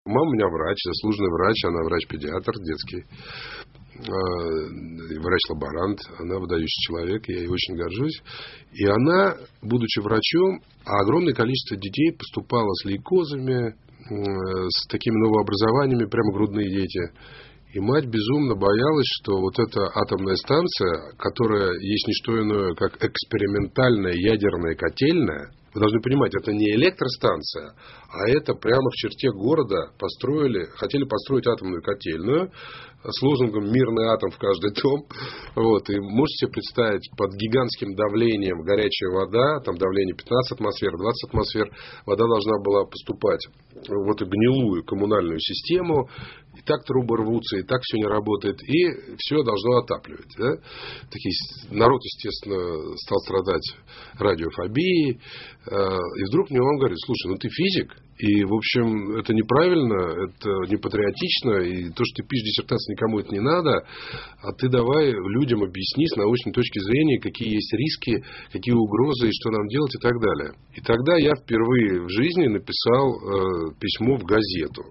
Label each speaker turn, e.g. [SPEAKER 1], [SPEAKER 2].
[SPEAKER 1] Мама у меня врач, заслуженный врач, она врач-педиатр детский, врач-лаборант, она выдающий человек, я ей очень горжусь. И она, будучи врачом, огромное количество детей поступало с лейкозами, с такими новообразованиями, прямо грудные дети. И мать безумно боялась, что вот эта атомная станция, которая есть не что иное, как экспериментальная ядерная котельная, вы должны понимать, это не электростанция, а это прямо в черте города хотели построить атомную котельную с лозунгом «Мирный атом в каждый дом». Вот. И можете себе представить, под гигантским давлением горячая вода, там давление 15 атмосфер, 20 атмосфер, вода должна была поступать в эту гнилую коммунальную систему, и так трубы рвутся, и так все не работает, и все должно отапливать. Да? Народ, естественно, стал страдать радиофобией, и вдруг мне он говорит: слушай, ну ты физик, и, в общем, это неправильно, это не патриотично, и то, что ты пишешь диссертацию, никому это не надо, а ты давай людям объясни с научной точки зрения, какие есть риски, какие угрозы, и что нам делать, и так далее. И тогда я впервые в жизни написал письмо в газету.